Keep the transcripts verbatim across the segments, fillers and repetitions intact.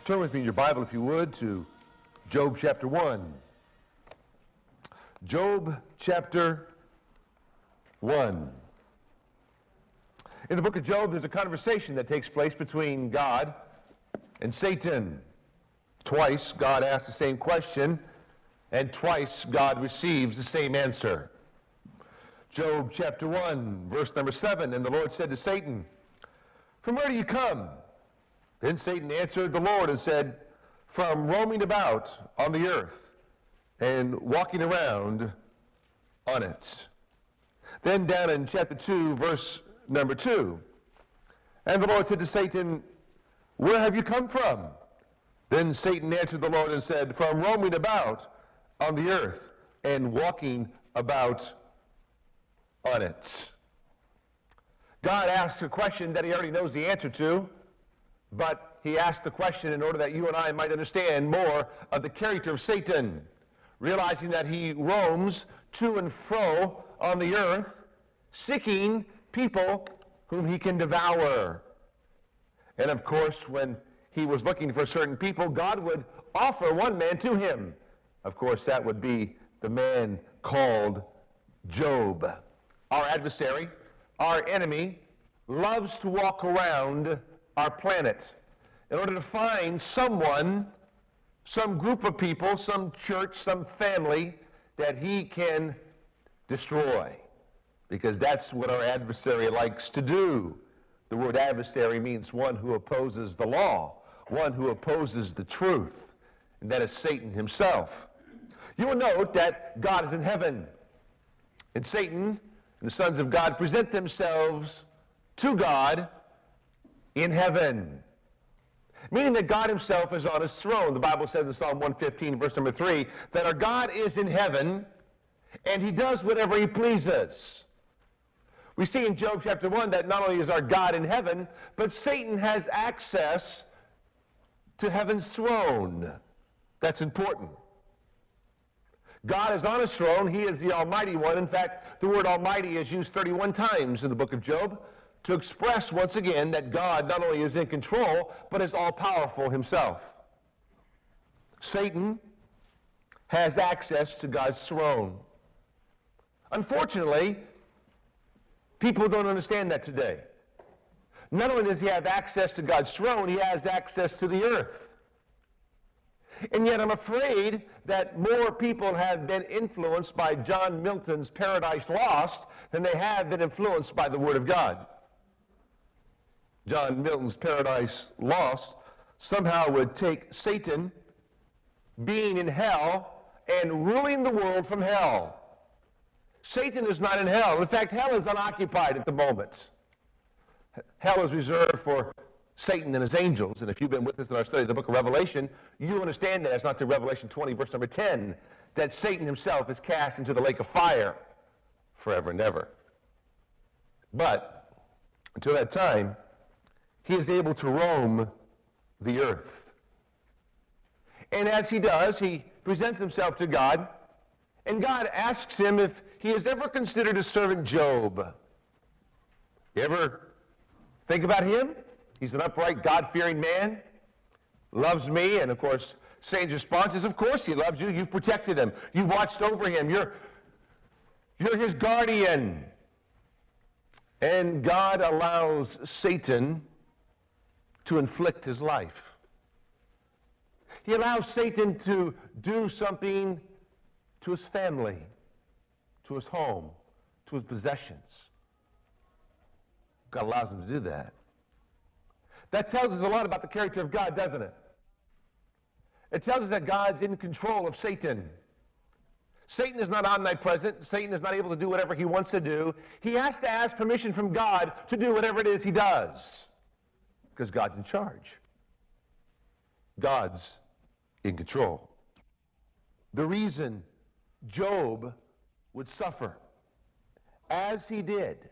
Turn with me in your Bible, if you would, to Job chapter one. Job chapter one. In the book of Job, there's a conversation that takes place between God and Satan. Twice, God asks the same question, and twice, God receives the same answer. Job chapter one, verse number seven, and the Lord said to Satan, "From where do you come?" Then Satan answered the Lord and said, "From roaming about on the earth and walking around on it." Then down in chapter two, verse number two, and the Lord said to Satan, "Where have you come from?" Then Satan answered the Lord and said, "From roaming about on the earth and walking about on it." God asks a question that he already knows the answer to, but he asked the question in order that you and I might understand more of the character of Satan, realizing that he roams to and fro on the earth, seeking people whom he can devour. And of course, when he was looking for certain people, God would offer one man to him. Of course, that would be the man called Job. Our adversary, our enemy, loves to walk around our planet in order to find someone, some group of people, some church, some family that he can destroy, because that's what our adversary likes to do. The word adversary means one who opposes the law, one who opposes the truth, and that is Satan himself. You will note that God is in heaven, and Satan and the sons of God present themselves to God in heaven, meaning that God himself is on his throne. The Bible says in Psalm one fifteen, verse number three, that our God is in heaven, and he does whatever he pleases. We see in Job chapter one that not only is our God in heaven, but Satan has access to heaven's throne. That's important. God is on his throne. He is the Almighty One. In fact, the word Almighty is used thirty-one times in the book of Job to express once again that God not only is in control, but is all-powerful himself. Satan has access to God's throne. Unfortunately, people don't understand that today. Not only does he have access to God's throne, he has access to the earth. And yet I'm afraid that more people have been influenced by John Milton's Paradise Lost than they have been influenced by the Word of God. John Milton's Paradise Lost somehow would take Satan being in hell and ruling the world from hell. Satan is not in hell. In fact, hell is unoccupied at the moment. Hell is reserved for Satan and his angels. And if you've been with us in our study of the book of Revelation, you understand that. It's not to Revelation twenty, verse number ten, that Satan himself is cast into the lake of fire forever and ever. But until that time, he is able to roam the earth. And as he does, he presents himself to God, and God asks him if he has ever considered his servant Job. You ever think about him? He's an upright, God-fearing man, loves me, and of course, Satan's response is, of course he loves you. You've protected him. You've watched over him. You're, you're his guardian. And God allows Satan to inflict his life. He allows Satan to do something to his family, to his home, to his possessions. God allows him to do that. That tells us a lot about the character of God, doesn't it? It tells us that God's in control of Satan. Satan is not omnipresent. Satan is not able to do whatever he wants to do. He has to ask permission from God to do whatever it is he does, because God's in charge. God's in control. The reason Job would suffer as he did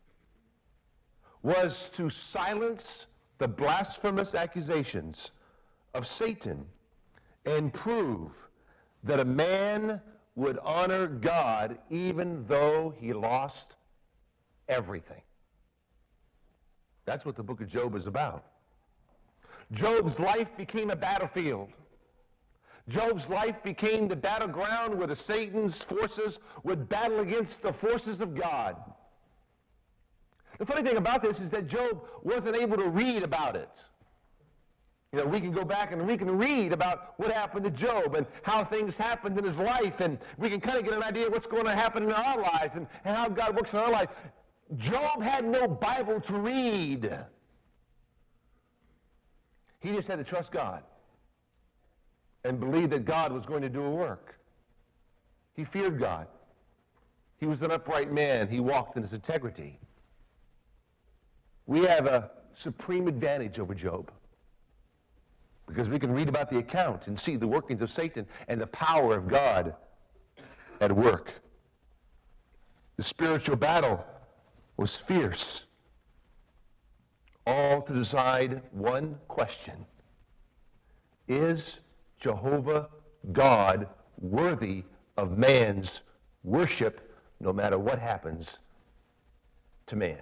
was to silence the blasphemous accusations of Satan and prove that a man would honor God even though he lost everything. That's what the book of Job is about. Job's life became a battlefield. Job's life became the battleground where the Satan's forces would battle against the forces of God. The funny thing about this is that Job wasn't able to read about it. You know, we can go back and we can read about what happened to Job and how things happened in his life, and we can kind of get an idea of what's going to happen in our lives and, and how God works in our life. Job had no Bible to read. He just had to trust God and believe that God was going to do a work. He feared God. He was an upright man. He walked in his integrity. We have a supreme advantage over Job because we can read about the account and see the workings of Satan and the power of God at work. The spiritual battle was fierce, all to decide one question: is Jehovah God worthy of man's worship, no matter what happens to man?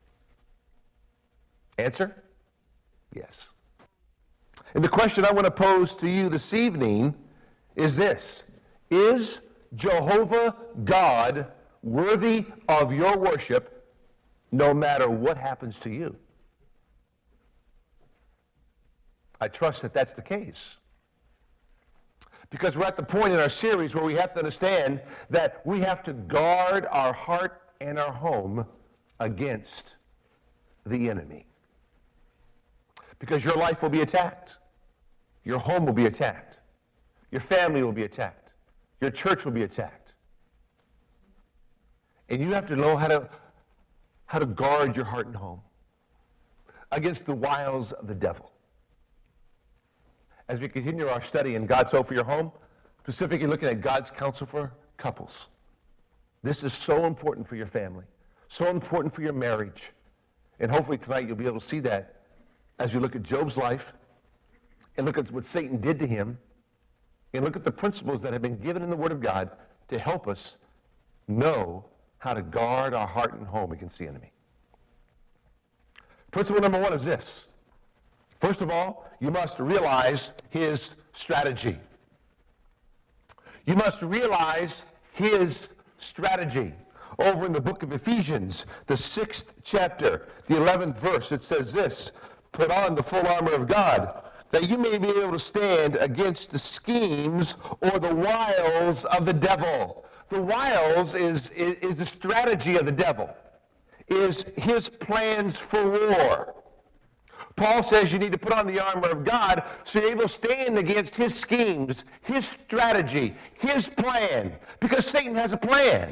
Answer? Yes. And the question I want to pose to you this evening is this: is Jehovah God worthy of your worship, no matter what happens to you? I trust that that's the case. Because we're at the point in our series where we have to understand that we have to guard our heart and our home against the enemy. Because your life will be attacked. Your home will be attacked. Your family will be attacked. Your church will be attacked. And you have to know how to, how to guard your heart and home against the wiles of the devil. As we continue our study in God's Hope for Your Home, specifically looking at God's counsel for couples. This is so important for your family, so important for your marriage. And hopefully tonight you'll be able to see that as we look at Job's life and look at what Satan did to him and look at the principles that have been given in the Word of God to help us know how to guard our heart and home against the enemy. Principle number one is this. First of all, you must realize his strategy. You must realize his strategy. Over in the book of Ephesians, the sixth chapter, the eleventh verse, it says this: put on the full armor of God, that you may be able to stand against the schemes or the wiles of the devil. The wiles is, is, is the strategy of the devil, is his plans for war. Paul says you need to put on the armor of God so you're able to stand against his schemes, his strategy, his plan, because Satan has a plan.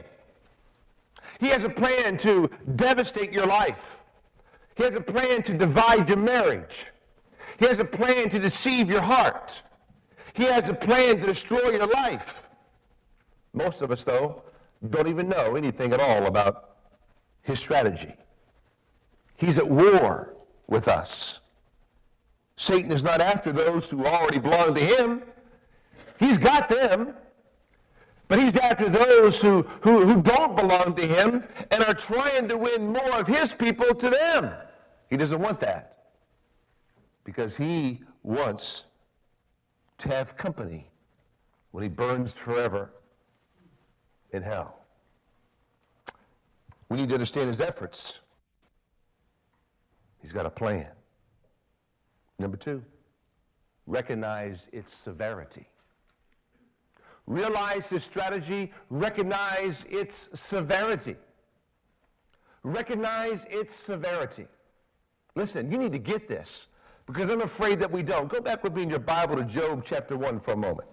He has a plan to devastate your life. He has a plan to divide your marriage. He has a plan to deceive your heart. He has a plan to destroy your life. Most of us, though, don't even know anything at all about his strategy. He's at war with us. Satan is not after those who already belong to him. He's got them. But he's after those who, who, who don't belong to him and are trying to win more of his people to them. He doesn't want that, because he wants to have company when he burns forever in hell. We need to understand his efforts. He's got a plan. Number two, recognize its severity. Realize his strategy, recognize its severity. Recognize its severity. Listen, you need to get this, because I'm afraid that we don't. Go back with me in your Bible to Job chapter one for a moment.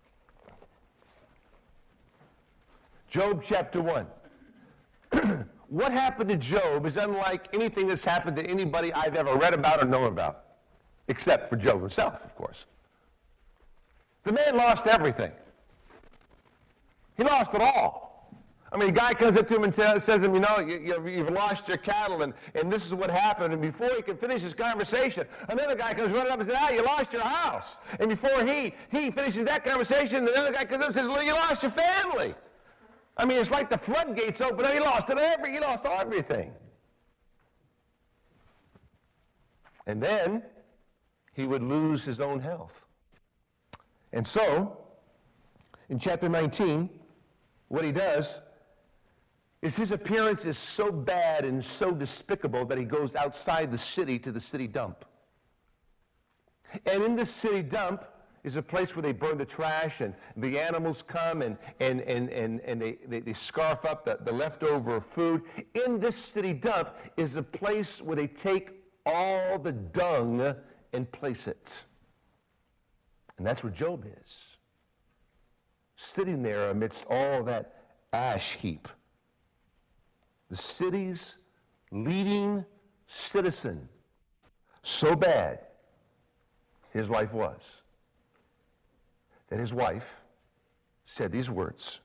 Job chapter one. What happened to Job is unlike anything that's happened to anybody I've ever read about or known about, except for Job himself, of course. The man lost everything. He lost it all. I mean, a guy comes up to him and says to him, you know, you, you, you've lost your cattle, and, and this is what happened. And before he can finish his conversation, another guy comes running up and says, ah, you lost your house. And before he, he finishes that conversation, another guy comes up and says, well, you lost your family. I mean, it's like the floodgates open up. He lost it every, he lost everything. And then he would lose his own health. And so, in chapter nineteen, what he does is his appearance is so bad and so despicable that he goes outside the city to the city dump. And in the city dump is a place where they burn the trash, and the animals come and, and, and, and, and they, they, they scarf up the, the leftover food. In this city dump is a place where they take all the dung and place it. And that's where Job is, sitting there amidst all that ash heap. The city's leading citizen, so bad his life was, that his wife said these words.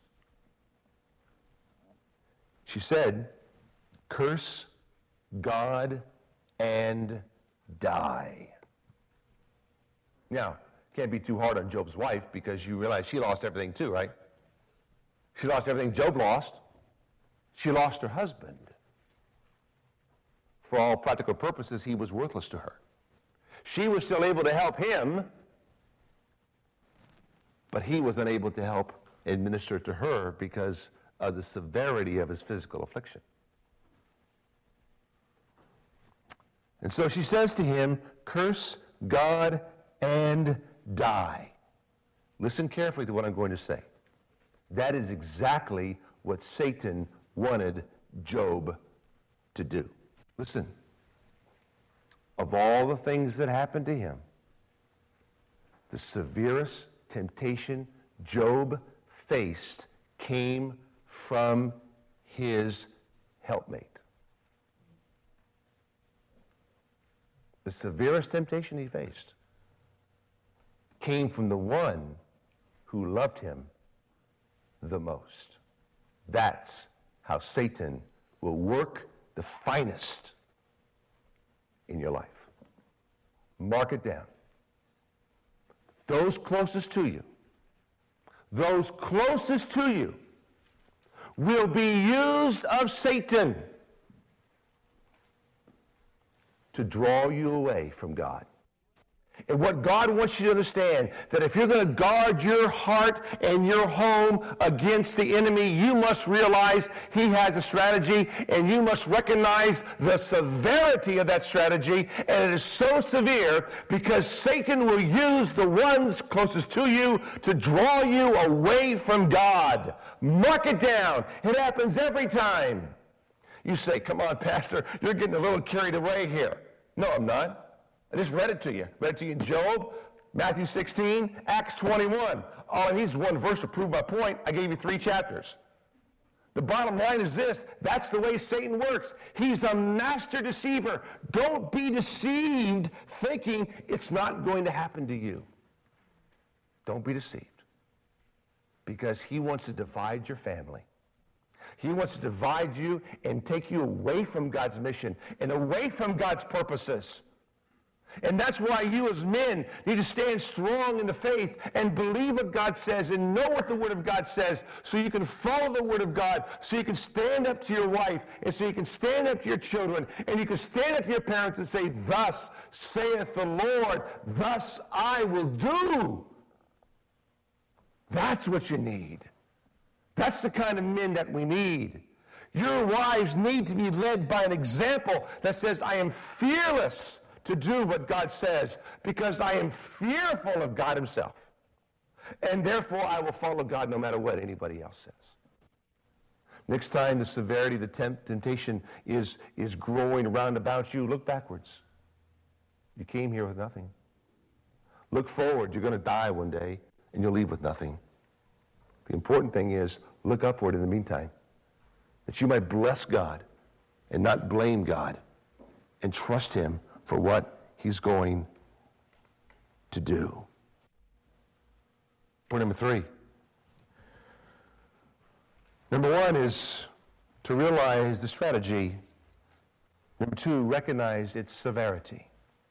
She said, "Curse God and die." Now, can't be too hard on Job's wife, because you realize she lost everything too, right? She lost everything Job lost. She lost her husband. For all practical purposes, he was worthless to her. She was still able to help him, but he was unable to help administer to her because of the severity of his physical affliction. And so she says to him, "Curse God and die." Listen carefully to what I'm going to say. That is exactly what Satan wanted Job to do. Listen. Of all the things that happened to him, the severest temptation Job faced came from his helpmate. The severest temptation he faced came from the one who loved him the most. That's how Satan will work the finest in your life. Mark it down. Those closest to you, those closest to you will be used of Satan to draw you away from God. And what God wants you to understand, that if you're going to guard your heart and your home against the enemy, you must realize he has a strategy, and you must recognize the severity of that strategy. And it is so severe because Satan will use the ones closest to you to draw you away from God. Mark it down. It happens every time. You say, "Come on, Pastor, you're getting a little carried away here." No, I'm not. I just read it to you. Read it to you in Job, Matthew sixteen, Acts twenty-one. All I need is one verse to prove my point. I gave you three chapters. The bottom line is this. That's the way Satan works. He's a master deceiver. Don't be deceived thinking it's not going to happen to you. Don't be deceived. Because he wants to divide your family. He wants to divide you and take you away from God's mission and away from God's purposes. And that's why you as men need to stand strong in the faith and believe what God says and know what the Word of God says, so you can follow the Word of God, so you can stand up to your wife, and so you can stand up to your children, and you can stand up to your parents and say, "Thus saith the Lord, thus I will do." That's what you need. That's the kind of men that we need. Your wives need to be led by an example that says, "I am fearless to do what God says, because I am fearful of God himself. And therefore, I will follow God no matter what anybody else says." Next time the severity of the temp- temptation is, is growing around about you, look backwards. You came here with nothing. Look forward. You're going to die one day, and you'll leave with nothing. The important thing is, look upward in the meantime, that you might bless God and not blame God, and trust him for what he's going to do. Point number three. Number one is to realize the strategy. Number two, recognize its severity.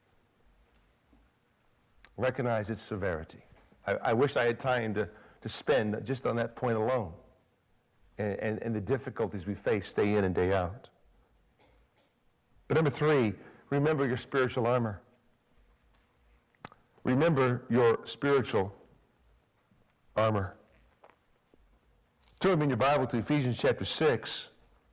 Recognize its severity. I, I wish I had time to, to spend just on that point alone, and, and, and the difficulties we face day in and day out. But number three, remember your spiritual armor. remember your spiritual armor. Turn in your Bible to Ephesians chapter six.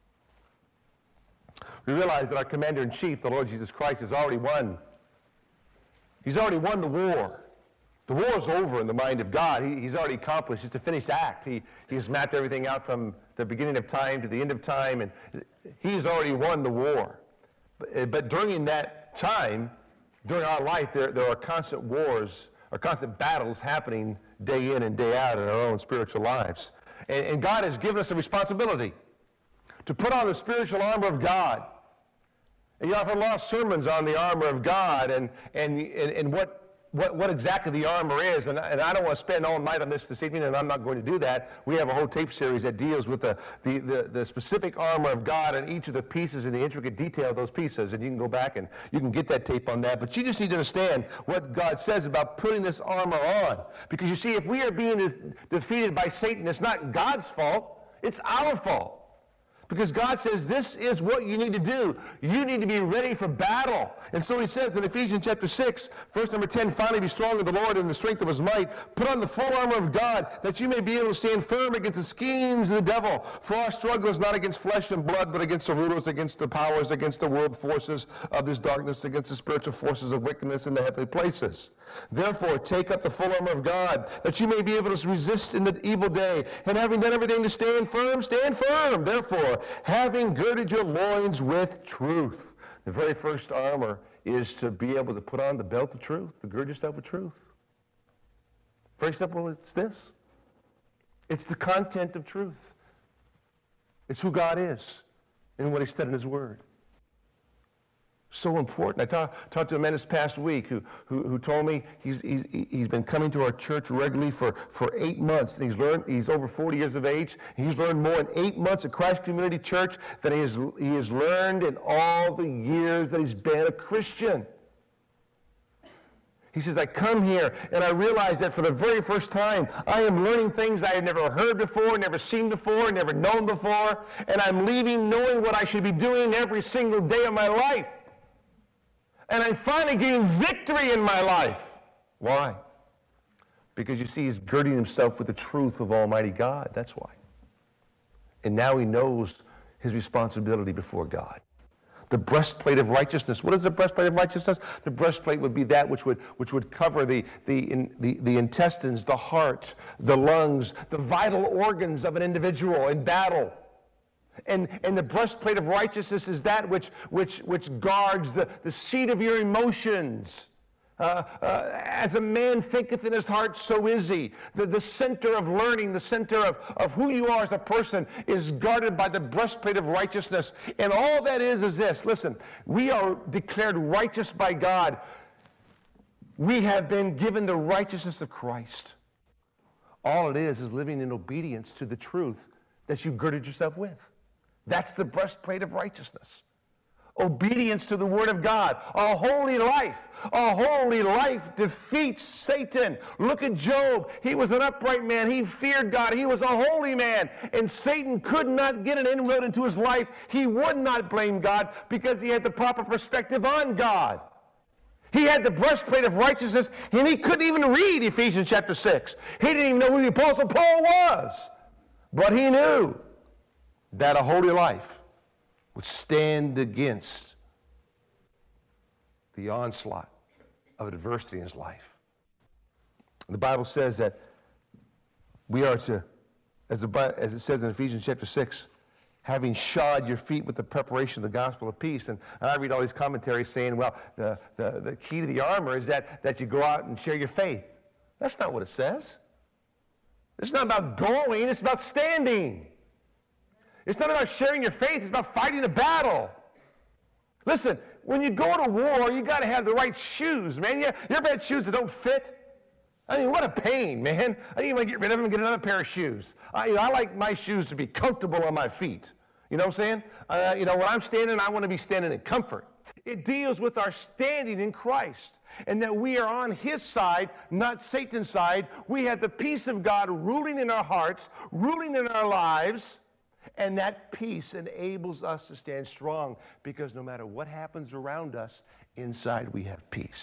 We realize that our commander-in-chief, the Lord Jesus Christ, has already won. He's already won the war. The war is over in the mind of God. He, he's already accomplished. It's a finished act. He, he has mapped everything out from the beginning of time to the end of time, and he's already won the war. But, but during that time, during our life, there, there are constant wars, or constant battles happening day in and day out in our own spiritual lives. And, and God has given us a responsibility to put on the spiritual armor of God. And you know, I've heard a lot of sermons on the armor of God and, and, and, and what, what, what exactly the armor is. And, and I don't want to spend all night on this this evening, and I'm not going to do that. We have a whole tape series that deals with the, the, the, the specific armor of God and each of the pieces and the intricate detail of those pieces. And you can go back and you can get that tape on that. But you just need to understand what God says about putting this armor on. Because you see, if we are being de- defeated by Satan, it's not God's fault. It's our fault. Because God says this is what you need to do. You need to be ready for battle. And so he says in Ephesians chapter six, verse number ten, finally be strong in the Lord and the strength of his might. Put on the full armor of God that you may be able to stand firm against the schemes of the devil. For our struggle is not against flesh and blood, but against the rulers, against the powers, against the world forces of this darkness, against the spiritual forces of wickedness in the heavenly places. Therefore, take up the full armor of God, that you may be able to resist in the evil day, and having done everything to stand firm, stand firm. Therefore, having girded your loins with truth. The very first armor is to be able to put on the belt of truth, to gird yourself with truth. Very simple, it's this. It's the content of truth. It's who God is and what he said in his word. So important. I talk, talked to a man this past week who, who, who told me he's, he's, he's been coming to our church regularly for, for eight months. And he's learned, he's over forty years of age. He's learned more in eight months at Christ Community Church than he has, he has learned in all the years that he's been a Christian. He says, I come here and I realize that for the very first time, I am learning things I have never heard before, never seen before, never known before, and I'm leaving knowing what I should be doing every single day of my life. And I'm finally getting victory in my life. Why? Because you see, he's girding himself with the truth of Almighty God. That's why. And now he knows his responsibility before God. The breastplate of righteousness. What is the breastplate of righteousness? The breastplate would be that which would, which would cover the, the, in, the, the intestines, the heart, the lungs, the vital organs of an individual in battle. And, and the breastplate of righteousness is that which, which, which guards the, the seat of your emotions. Uh, uh, as a man thinketh in his heart, so is he. The, the center of learning, the center of, of who you are as a person is guarded by the breastplate of righteousness. And all that is is this. Listen, we are declared righteous by God. We have been given the righteousness of Christ. All it is is living in obedience to the truth that you girded yourself with. That's the breastplate of righteousness. Obedience to the Word of God. A holy life. A holy life defeats Satan. Look at Job. He was an upright man. He feared God. He was a holy man. And Satan could not get an inroad into his life. He would not blame God because he had the proper perspective on God. He had the breastplate of righteousness, and he couldn't even read Ephesians chapter six. He didn't even know who the Apostle Paul was. But he knew that a holy life would stand against the onslaught of adversity in his life. The Bible says that we are to, as, the, as it says in Ephesians chapter six, having shod your feet with the preparation of the gospel of peace. And I read all these commentaries saying, well, the, the, the key to the armor is that, that you go out and share your faith. That's not what it says. It's not about going, it's about standing. It's not about sharing your faith, it's about fighting a battle. Listen, when you go to war, you got to have the right shoes, man. You, you ever had shoes that don't fit? I mean, what a pain, man. I didn't even get rid of them and get another pair of shoes. I, you know, I like my shoes to be comfortable on my feet. You know what I'm saying? Uh, you know, when I'm standing, I want to be standing in comfort. It deals with our standing in Christ and that we are on his side, not Satan's side. We have the peace of God ruling in our hearts, ruling in our lives, and that peace enables us to stand strong because no matter what happens around us, inside we have peace.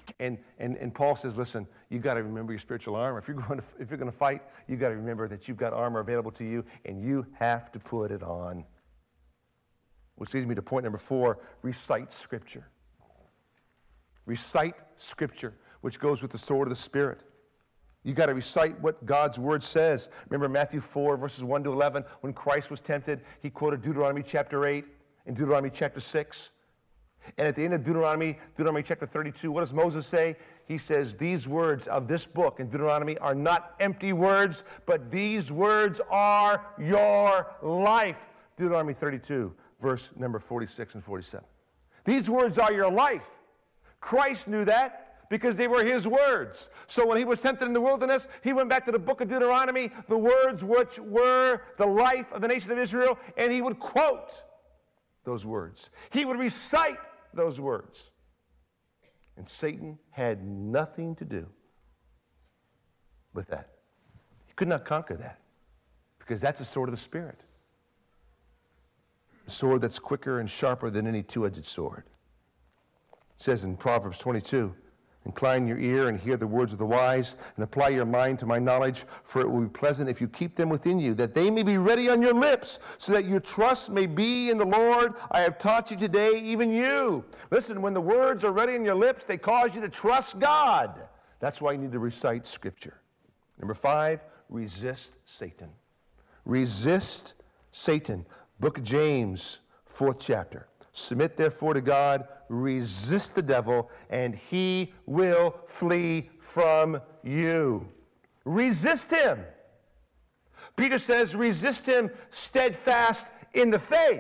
And, and, and Paul says, listen, you've got to remember your spiritual armor. If you're going to, if you're going to fight, you've got to remember that you've got armor available to you, and you have to put it on. Which leads me to point number four, recite Scripture. Recite Scripture, which goes with the sword of the Spirit. You've got to recite what God's Word says. Remember Matthew four, verses one to eleven, when Christ was tempted, he quoted Deuteronomy chapter eight and Deuteronomy chapter six. And at the end of Deuteronomy, Deuteronomy chapter thirty-two, what does Moses say? He says, these words of this book in Deuteronomy are not empty words, but these words are your life. Deuteronomy thirty-two, verse number forty-six and forty-seven. These words are your life. Christ knew that because they were his words. So when he was tempted in the wilderness, he went back to the book of Deuteronomy, the words which were the life of the nation of Israel, and he would quote those words. He would recite those words. And Satan had nothing to do with that. He could not conquer that because that's the sword of the Spirit. A sword that's quicker and sharper than any two-edged sword. It says in Proverbs twenty-two, incline your ear and hear the words of the wise, and apply your mind to my knowledge, for it will be pleasant if you keep them within you, that they may be ready on your lips, so that your trust may be in the Lord. I have taught you today, even you. Listen, when the words are ready on your lips, they cause you to trust God. That's why you need to recite Scripture. Number five, resist Satan. Resist Satan. Book of James, fourth chapter. Submit therefore to God, resist the devil, and he will flee from you. Resist him. Peter says, resist him steadfast in the faith.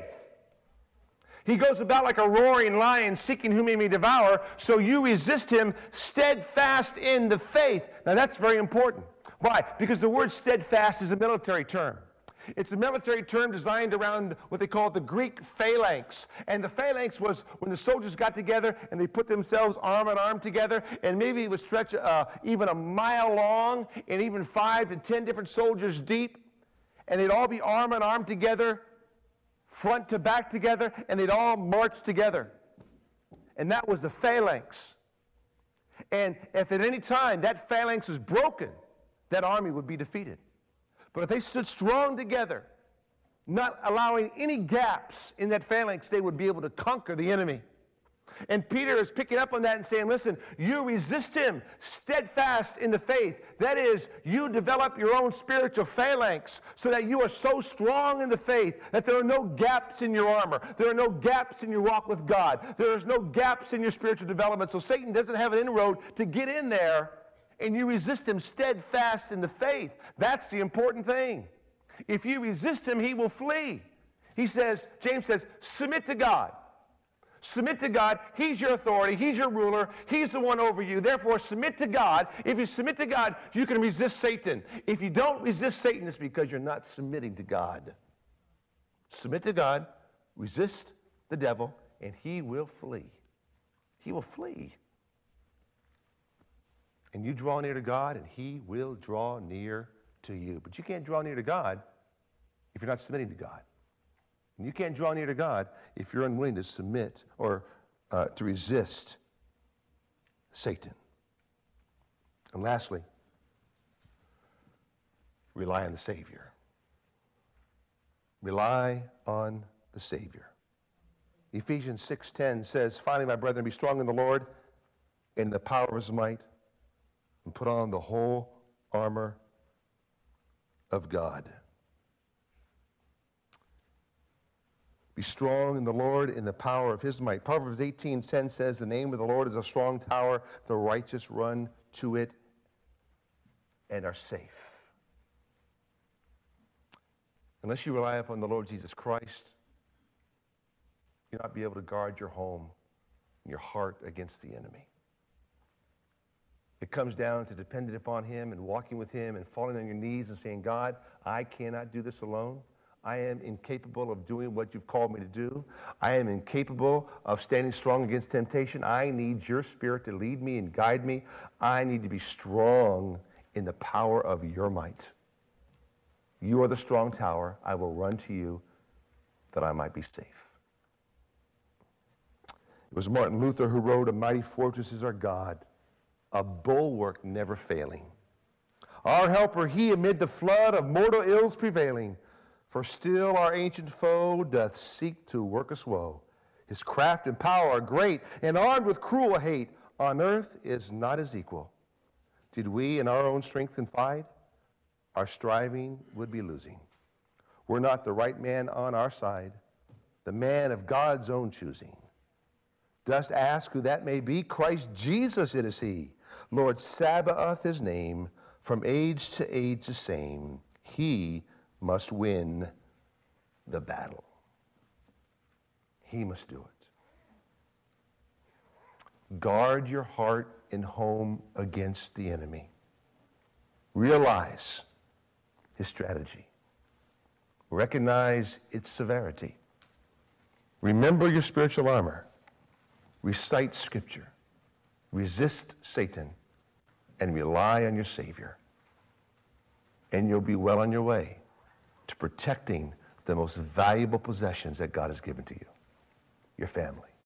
He goes about like a roaring lion, seeking whom he may devour, so you resist him steadfast in the faith. Now that's very important. Why? Because the word steadfast is a military term. It's a military term designed around what they call the Greek phalanx. And the phalanx was when the soldiers got together and they put themselves arm in arm together, and maybe it would stretch uh, even a mile long and even five to ten different soldiers deep. And they'd all be arm in arm together, front to back together, and they'd all march together. And that was the phalanx. And if at any time that phalanx was broken, that army would be defeated. But if they stood strong together, not allowing any gaps in that phalanx, they would be able to conquer the enemy. And Peter is picking up on that and saying, listen, you resist him steadfast in the faith. That is, you develop your own spiritual phalanx so that you are so strong in the faith that there are no gaps in your armor. There are no gaps in your walk with God. There is no gaps in your spiritual development. So Satan doesn't have an inroad to get in there, and you resist him steadfast in the faith. That's the important thing. If you resist him, he will flee. He says, James says, submit to God. Submit to God. He's your authority. He's your ruler. He's the one over you. Therefore, submit to God. If you submit to God, you can resist Satan. If you don't resist Satan, it's because you're not submitting to God. Submit to God, resist the devil, and he will flee. He will flee. And you draw near to God, and he will draw near to you. But you can't draw near to God if you're not submitting to God. And you can't draw near to God if you're unwilling to submit or uh, to resist Satan. And lastly, rely on the Savior. Rely on the Savior. Ephesians six ten says, finally, my brethren, be strong in the Lord and in the power of his might, and put on the whole armor of God. Be strong in the Lord in the power of his might. Proverbs eighteen ten says, the name of the Lord is a strong tower. The righteous run to it and are safe. Unless you rely upon the Lord Jesus Christ, you'll not be able to guard your home and your heart against the enemy. It comes down to depending upon him and walking with him and falling on your knees and saying, God, I cannot do this alone. I am incapable of doing what you've called me to do. I am incapable of standing strong against temptation. I need your Spirit to lead me and guide me. I need to be strong in the power of your might. You are the strong tower. I will run to you that I might be safe. It was Martin Luther who wrote, a mighty fortress is our God. a bulwark never failing. Our helper he amid the flood of mortal ills prevailing. For still our ancient foe doth seek to work us woe. His craft and power are great, and armed with cruel hate, on earth is not his equal. Did we in our own strength confide, our striving would be losing. We're not the right man on our side, the man of God's own choosing. Dost ask who that may be? Christ Jesus it is he. Lord Sabaoth his name, from age to age the same. He must win the battle. He must do it. Guard your heart and home against the enemy. Realize his strategy. Recognize its severity. Remember your spiritual armor. Recite Scripture. Resist Satan. And rely on your Savior. And you'll be well on your way to protecting the most valuable possessions that God has given to you, your family.